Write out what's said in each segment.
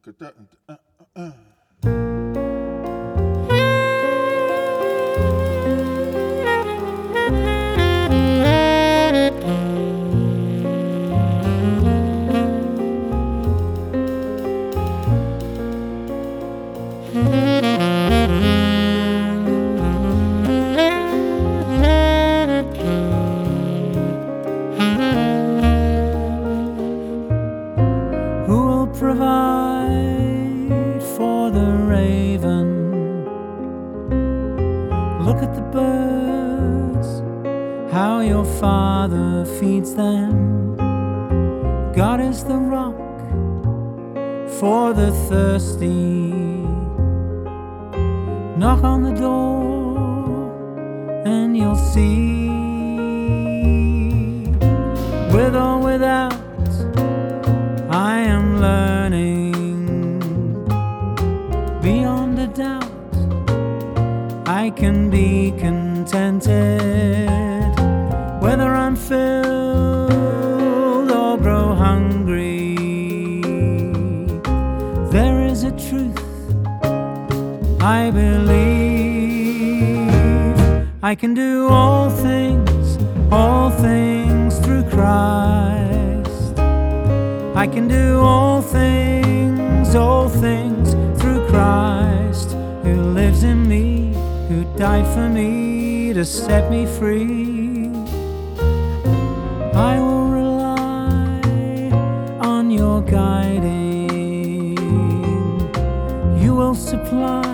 Who will provide for the raven? Look at the birds, how your Father feeds them. God is the rock for the thirsty. Knock on the door and you'll see. With or without, I am learning. Beyond a doubt, I can be contented. Whether I'm filled or grow hungry, there is a truth I believe. I can do all things through Christ. I can do all things through Christ, who lives in me, who died for me to set me free. I will rely on your guiding. You will supply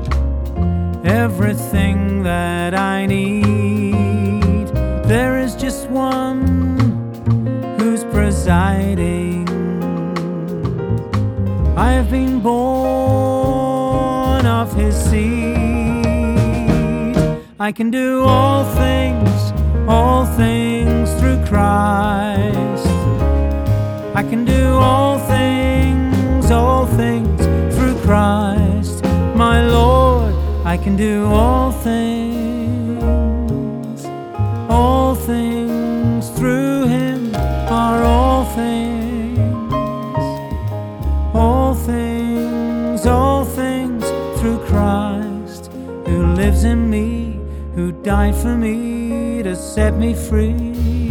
everything that I need. There is just one who's presiding. I have been born of his seed. I can do all things through Christ. I can do all things through Christ, my Lord. I can do all things through him are all things through Christ, who lives in me, who died for me to set me free.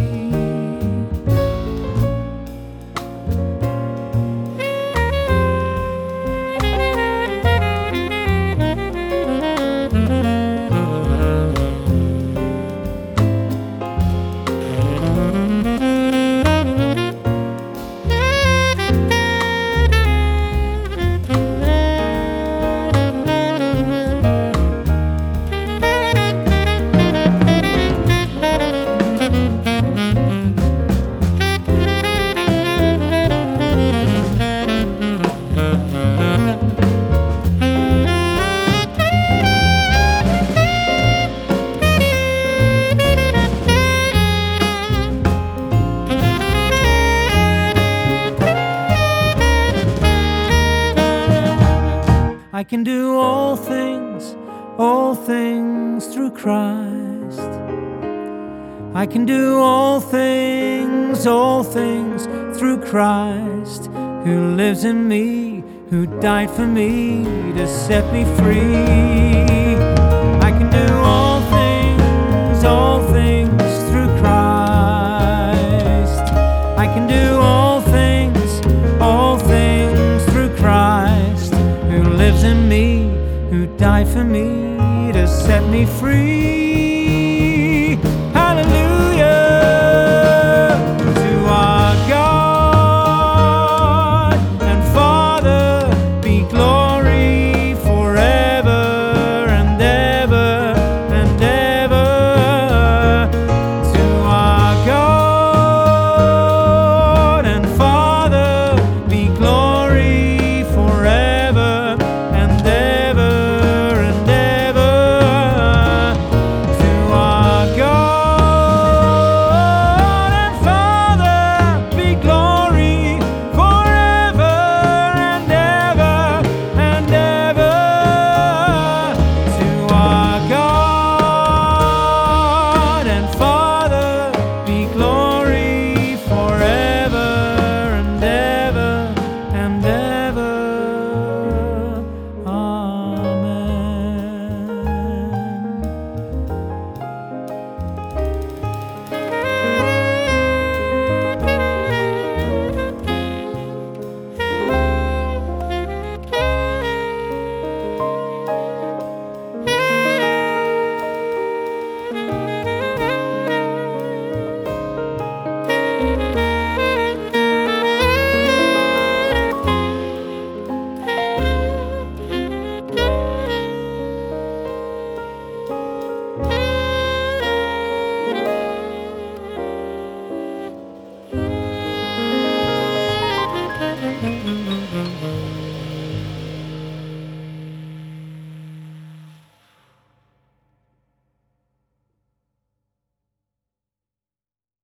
I can do all things through Christ. I can do all things through Christ, who lives in me, who died for me to set me free. I can do all things through Christ. I can do all things through Christ, who lives in me, who died for me to set me free.